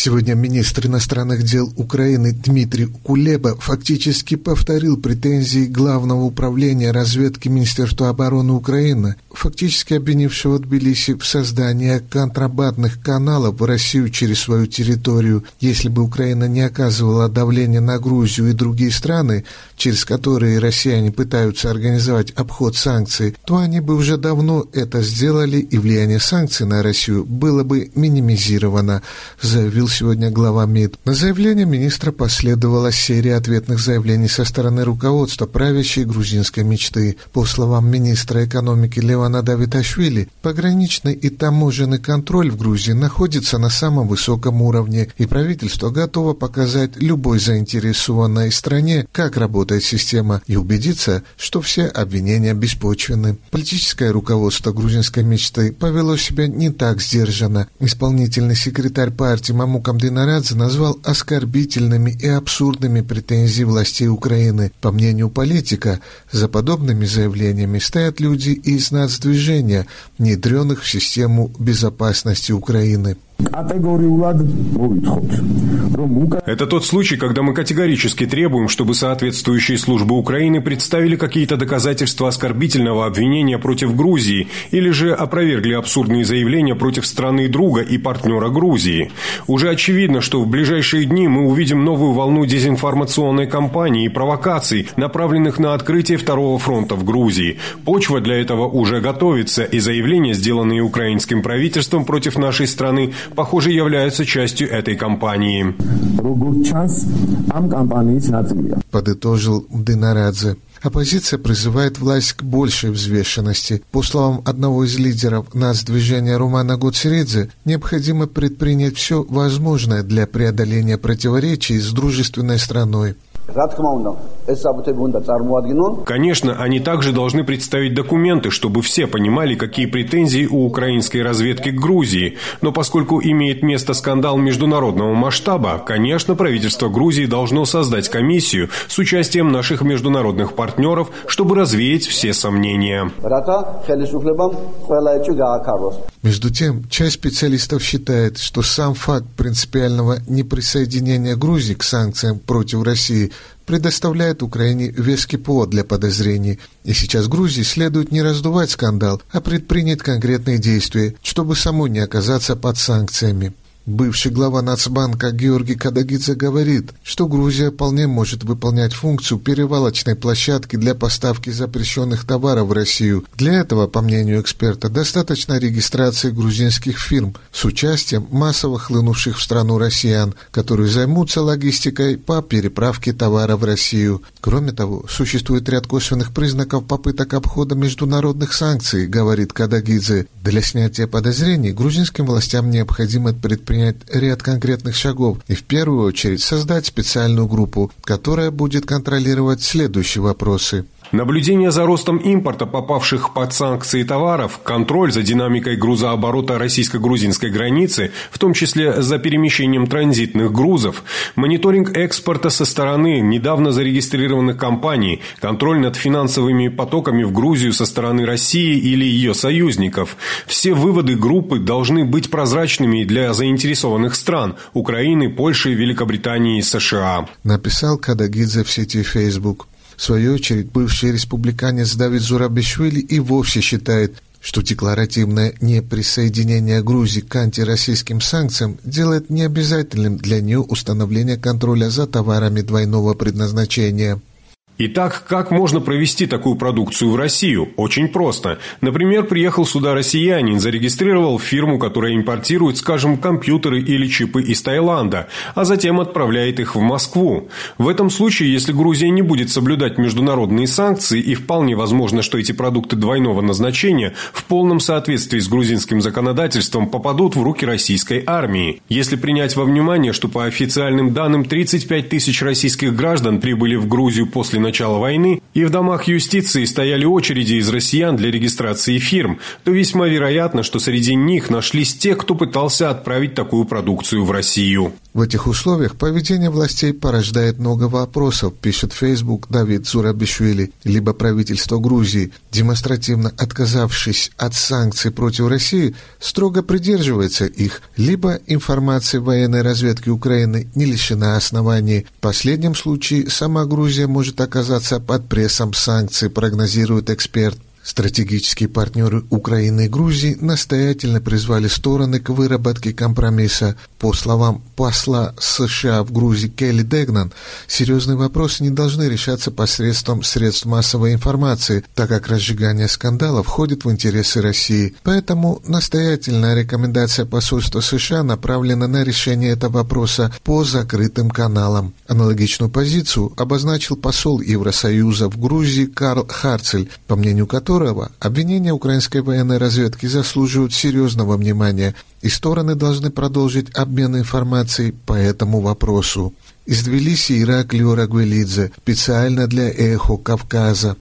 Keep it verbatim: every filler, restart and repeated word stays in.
Сегодня министр иностранных дел Украины Дмитрий Кулеба фактически повторил претензии Главного управления разведки Министерства обороны Украины, фактически обвинившего Тбилиси в создании контрабандных каналов в Россию через свою территорию. Если бы Украина не оказывала давления на Грузию и другие страны, через которые россияне пытаются организовать обход санкций, то они бы уже давно это сделали, и влияние санкций на Россию было бы минимизировано, заявил сегодня глава МИД. На заявление министра последовала серия ответных заявлений со стороны руководства правящей грузинской мечты. По словам министра экономики Левана Давиташвили, пограничный и таможенный контроль в Грузии находится на самом высоком уровне, и правительство готово показать любой заинтересованной стране, как работает система, и убедиться, что все обвинения беспочвенны. Политическое руководство грузинской мечты повело себя не так сдержанно. Исполнительный секретарь партии Мамукам Динарадзе назвал оскорбительными и абсурдными претензии властей Украины. По мнению политика, за подобными заявлениями стоят люди из нацдвижения, внедренных в систему безопасности Украины. Это тот случай, когда мы категорически требуем, чтобы соответствующие службы Украины представили какие-то доказательства оскорбительного обвинения против Грузии или же опровергли абсурдные заявления против страны друга и партнера Грузии. Уже очевидно, что в ближайшие дни мы увидим новую волну дезинформационной кампании и провокаций, направленных на открытие второго фронта в Грузии. Почва для этого уже готовится, и заявления, сделанные украинским правительством против нашей страны, похоже, являются частью этой кампании. Подытожил Динарадзе. Оппозиция призывает власть к большей взвешенности. По словам одного из лидеров нацдвижения Романа Гоцеридзе, необходимо предпринять все возможное для преодоления противоречий с дружественной страной. Конечно, они также должны представить документы, чтобы все понимали, какие претензии у украинской разведки к Грузии. Но поскольку имеет место скандал международного масштаба, конечно, правительство Грузии должно создать комиссию с участием наших международных партнеров, чтобы развеять все сомнения. Между тем, часть специалистов считает, что сам факт принципиального неприсоединения Грузии к санкциям против России предоставляет Украине веский повод для подозрений. И сейчас Грузии следует не раздувать скандал, а предпринять конкретные действия, чтобы самой не оказаться под санкциями. Бывший глава Нацбанка Георгий Кадагидзе говорит, что Грузия вполне может выполнять функцию перевалочной площадки для поставки запрещенных товаров в Россию. Для этого, по мнению эксперта, достаточно регистрации грузинских фирм с участием массово хлынувших в страну россиян, которые займутся логистикой по переправке товара в Россию. Кроме того, существует ряд косвенных признаков попыток обхода международных санкций, говорит Кадагидзе. Для снятия подозрений грузинским властям необходимо предпринять принять ряд конкретных шагов и в первую очередь создать специальную группу, которая будет контролировать следующие вопросы. Наблюдение за ростом импорта попавших под санкции товаров, контроль за динамикой грузооборота российско-грузинской границы, в том числе за перемещением транзитных грузов, мониторинг экспорта со стороны недавно зарегистрированных компаний, контроль над финансовыми потоками в Грузию со стороны России или ее союзников. Все выводы группы должны быть прозрачными для заинтересованных стран – Украины, Польши, Великобритании и США. Написал Кадагидзе в сети Facebook. В свою очередь, бывший республиканец Давид Зурабишвили и вовсе считает, что декларативное неприсоединение Грузии к антироссийским санкциям делает необязательным для нее установление контроля за товарами двойного предназначения. Итак, как можно провести такую продукцию в Россию? Очень просто. Например, приехал сюда россиянин, зарегистрировал фирму, которая импортирует, скажем, компьютеры или чипы из Таиланда, а затем отправляет их в Москву. В этом случае, если Грузия не будет соблюдать международные санкции, и вполне возможно, что эти продукты двойного назначения в полном соответствии с грузинским законодательством попадут в руки российской армии. Если принять во внимание, что по официальным данным тридцать пять тысяч российских граждан прибыли в Грузию после начала войны и в домах юстиции стояли очереди из россиян для регистрации фирм, то весьма вероятно, что среди них нашлись те, кто пытался отправить такую продукцию в Россию. В этих условиях поведение властей порождает много вопросов, пишет в Facebook Давид Зурабишвили, либо правительство Грузии, демонстративно отказавшись от санкций против России, строго придерживается их, либо информация военной разведки Украины не лишена оснований. В последнем случае сама Грузия может оказаться под прессом санкций, прогнозирует эксперт. Стратегические партнеры Украины и Грузии настоятельно призвали стороны к выработке компромисса. По словам посла США в Грузии Келли Дегнан, серьезные вопросы не должны решаться посредством средств массовой информации, так как разжигание скандала входит в интересы России. Поэтому настоятельная рекомендация посольства США направлена на решение этого вопроса по закрытым каналам. Аналогичную позицию обозначил посол Евросоюза в Грузии Карл Харцель, по мнению которого обвинения украинской военной разведки заслуживают серьезного внимания, и стороны должны продолжить обмен информацией по этому вопросу. Из Тбилиси Ираклио Рагвелидзе, специально для «Эхо Кавказа».